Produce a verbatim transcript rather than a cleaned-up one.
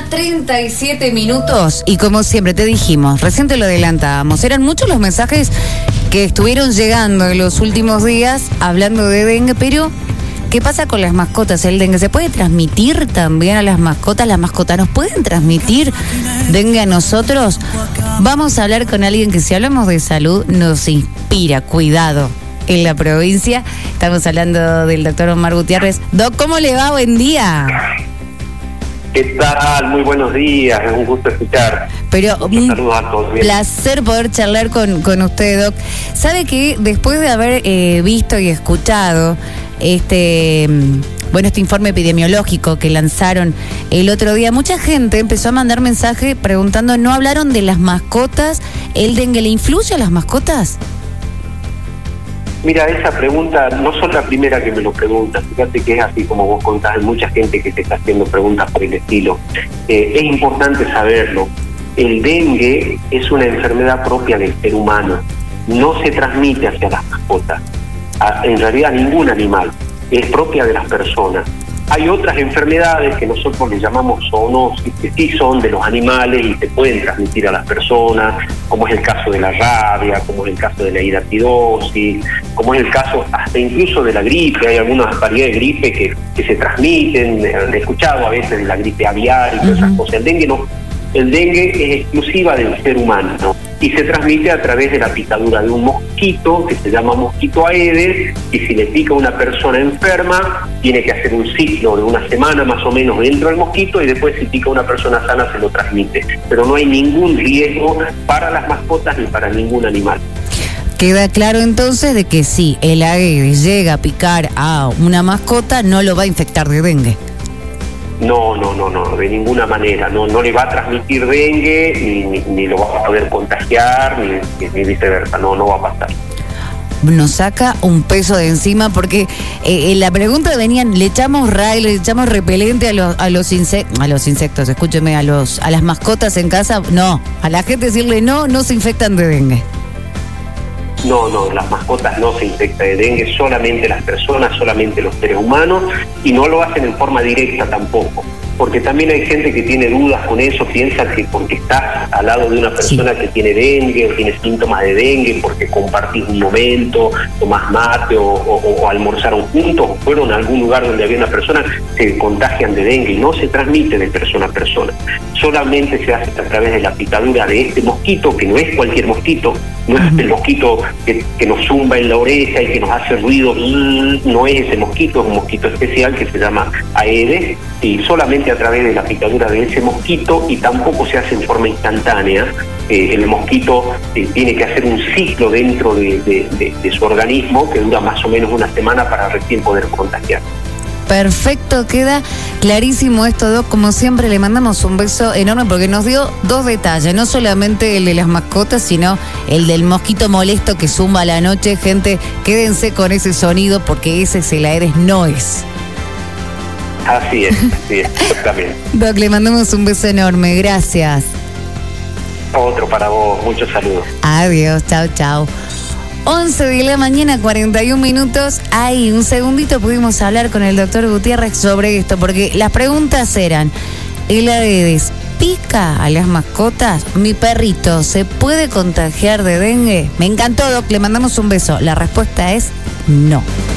treinta y siete minutos y como siempre te dijimos, recién te lo adelantábamos, eran muchos los mensajes que estuvieron llegando en los últimos días hablando de dengue, pero ¿qué pasa con las mascotas? ¿El dengue se puede transmitir también a las mascotas? ¿Las mascotas nos pueden transmitir dengue a nosotros? Vamos a hablar con alguien que, si hablamos de salud, nos inspira cuidado en la provincia. Estamos hablando del doctor Omar Gutiérrez. Doc, ¿cómo le va? Buen día. ¿Qué tal? Muy buenos días, es un gusto escuchar. Pero un saludos a todos. placer poder charlar con, con usted, Doc. Sabe que después de haber eh, visto y escuchado este, bueno, este informe epidemiológico que lanzaron el otro día, mucha gente empezó a mandar mensaje preguntando, ¿no hablaron de las mascotas? ¿El dengue le influye a las mascotas? Mira, esa pregunta no son la primera que me lo preguntan. Fíjate que es así como vos contás, hay mucha gente que te está haciendo preguntas por el estilo. Eh, es importante saberlo. El dengue es una enfermedad propia del ser humano. No se transmite hacia las mascotas. A, en realidad, ningún animal. Es propia de las personas. Hay otras enfermedades que nosotros le llamamos zoonosis, que sí son de los animales y se pueden transmitir a las personas, como es el caso de la rabia, como es el caso de la hidratidosis, como es el caso hasta incluso de la gripe. Hay algunas variedades de gripe que, que se transmiten, he escuchado a veces de la gripe aviar y todas uh-huh. esas cosas. El dengue no. El dengue es exclusiva del ser humano, ¿no? Y se transmite a través de la picadura de un mosquito que se llama mosquito Aedes, y si le pica a una persona enferma tiene que hacer un ciclo de una semana más o menos dentro del mosquito, y después si pica a una persona sana se lo transmite. Pero no hay ningún riesgo para las mascotas ni para ningún animal. Queda claro entonces de que si el Aedes llega a picar a una mascota, no lo va a infectar de dengue. No, no, no, no, de ninguna manera. No, no le va a transmitir dengue, ni, ni, ni lo va a poder contagiar, ni, ni viceversa. No, no va a pasar. Nos saca un peso de encima porque eh, en la pregunta venían, le echamos ray, le echamos repelente a los a los insectos, a los insectos, escúcheme, a los a las mascotas en casa. No, a la gente decirle no, no se infectan de dengue. No, no, las mascotas no se infectan de dengue, solamente las personas, solamente los seres humanos, y no lo hacen en forma directa tampoco, porque también hay gente que tiene dudas con eso, piensa que porque estás al lado de una persona sí. que tiene dengue o tiene síntomas de dengue, porque compartís un momento, tomás mate o, o, o almorzaron juntos, o fueron a algún lugar donde había una persona, se contagian de dengue, y no se transmite de persona a persona. Solamente se hace a través de la picadura de este mosquito, que no es cualquier mosquito, no es el mosquito que, que nos zumba en la oreja y que nos hace ruido, no es ese mosquito, es un mosquito especial que se llama Aedes, y solamente a través de la picadura de ese mosquito, y tampoco se hace en forma instantánea. Eh, el mosquito eh, tiene que hacer un ciclo dentro de, de, de, de su organismo que dura más o menos una semana para recién poder contagiar. Perfecto, queda clarísimo esto, Doc. Como siempre, le mandamos un beso enorme porque nos dio dos detalles, no solamente el de las mascotas, sino el del mosquito molesto que zumba a la noche. Gente, quédense con ese sonido porque ese es el Aedes, no es. Así es, así es, exactamente. Doc, le mandamos un beso enorme, gracias. Otro para vos, muchos saludos. Adiós, chao, chao. once de la mañana, cuarenta y un minutos. Ahí, un segundito pudimos hablar con el doctor Gutiérrez sobre esto, porque las preguntas eran, ¿el Aedes pica a las mascotas? ¿Mi perrito se puede contagiar de dengue? Me encantó, Doc, le mandamos un beso. La respuesta es no.